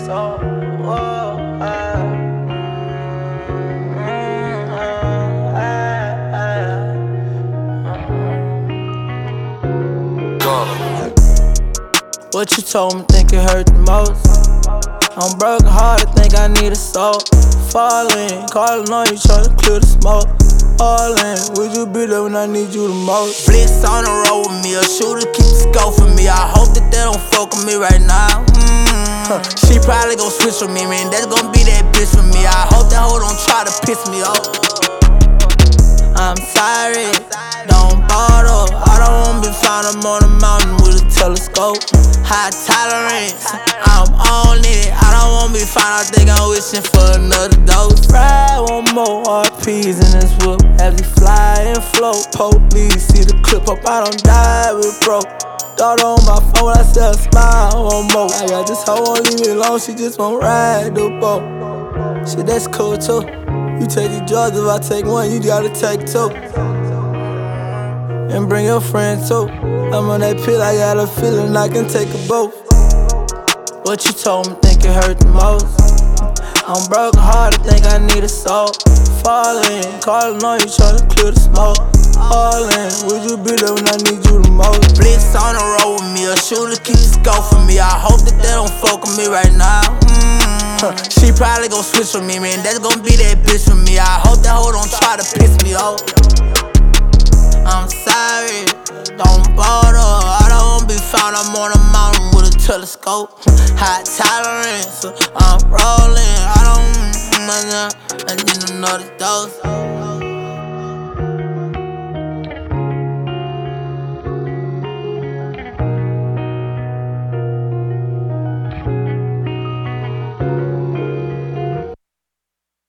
soul. Whoa, What you told me think it hurt the most. I'm broken hearted, think I need a soul. Falling, calling on you, tryna clear the smoke. All in, would you be there when I need you the most? Blitz on the road with me, a shooter keep the scope for me. I hope that they don't fuck with me right now. She probably gon' switch with me, man. That's gon' be that bitch for me. I hope that hoe don't try to piss me off. I'm sorry, don't bother. I don't wanna be found, I'm on the mountain with a telescope. High tolerance, I'm on it. I don't wanna be found, I think I'm wishing for another dose. Ride one more RPs in this whip as we fly and float. Police see the clip up, I don't die with broke. Daughter on my phone, I said a smile one more. I got this hoe, won't leave me alone, she just won't ride the boat. Shit, that's cool too. You take these drugs, if I take one, you gotta take two. And bring your friend too. I'm on that pill, I got a feeling I can take a boat. What you told me think it hurt the most. I'm broken hearted, think I need a soul. Falling, calling on you, tryna clear the smoke. All in, would you be there when I need you the most? Blitz on the road with me, a shooter keep the scope for me. I hope that they don't fuck with me right now. She probably gon' switch with me, man. That's gon' be that bitch for me. I hope that hoe don't try to piss me off. I'm sorry, don't bother. I don't wanna be found, I'm on a mountain with a telescope. High tolerance, I'm rolling. I need another dose.